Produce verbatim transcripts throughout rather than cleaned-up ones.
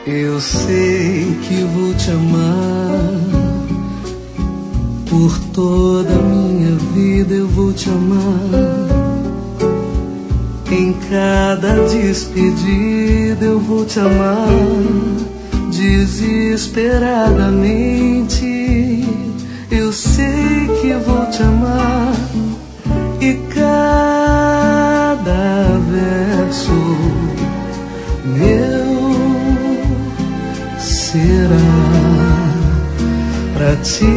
Eu sei que vou te amar por toda a minha vida, eu vou te amar. Em cada despedida eu vou te amar desesperadamente. Eu sei que vou te amar e cada verso meu será pra te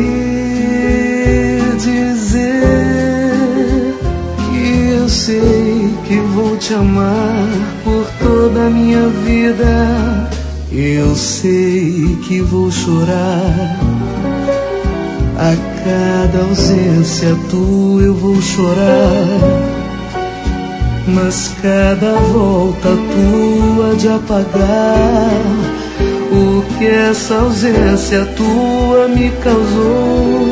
dizer que eu sei que vou te amar por toda a minha vida. Eu sei que vou chorar a cada ausência tua, eu vou chorar, mas cada volta tua de apagar o que essa ausência tua me causou.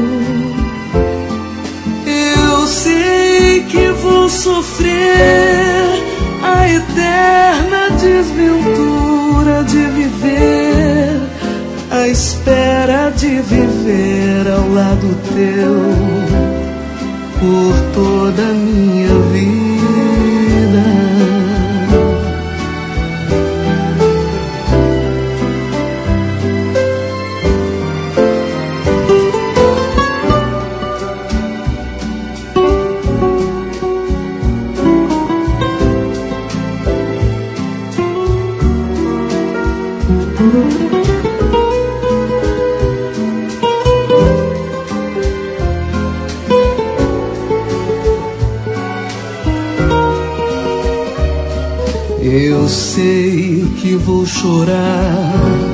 Eu sei que vou sofrer a eterna desventura de viver, a espera de viver ao lado teu por toda a minha vida. Eu sei que vou chorar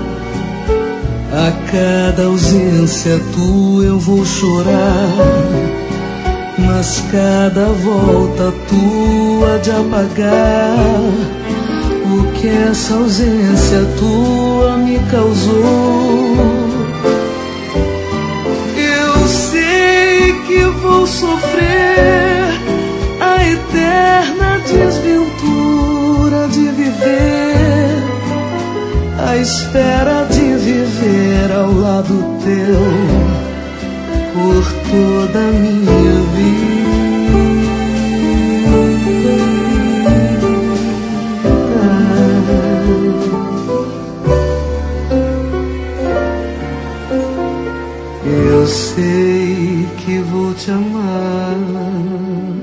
a cada ausência tua, eu vou chorar, mas cada volta tua de apagar o que essa ausência tua me causou. Eu sei que vou sofrer a eterna desventura de viver, a espera de viver ao lado teu por toda a minha vida. Eu sei que vou te amar